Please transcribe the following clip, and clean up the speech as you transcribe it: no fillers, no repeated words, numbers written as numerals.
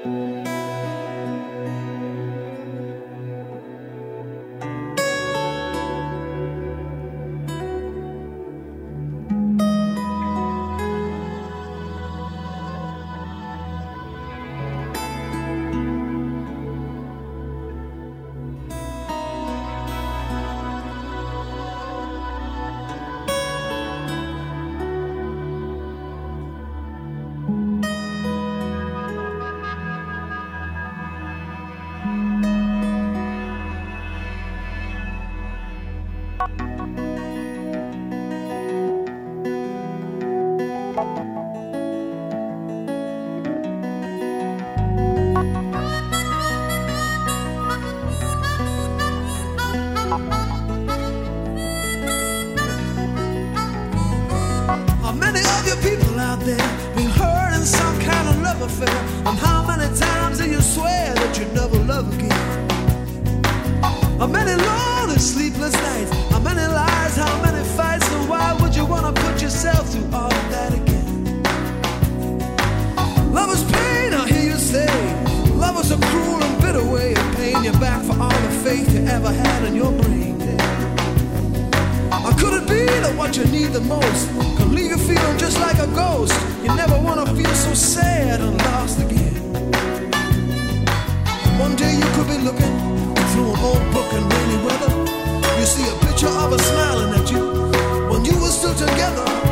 How many of you people out there been hurt in some kind of love affair? And how many times do you swear that you never love again? How many lonely sleepless nights? How many lies? How many fights? And why would you want to put yourself through all of that again? Love is pain, I hear you say. Love is a cruel and bitter way of paying you back for all the faith you ever had in your brain. Or could it be that what you need the most can leave you feeling just like a ghost? You never want to feel so sad and lost again. One day you could be looking through an old book in rainy weather. You see a picture of her smiling at you when you were still together.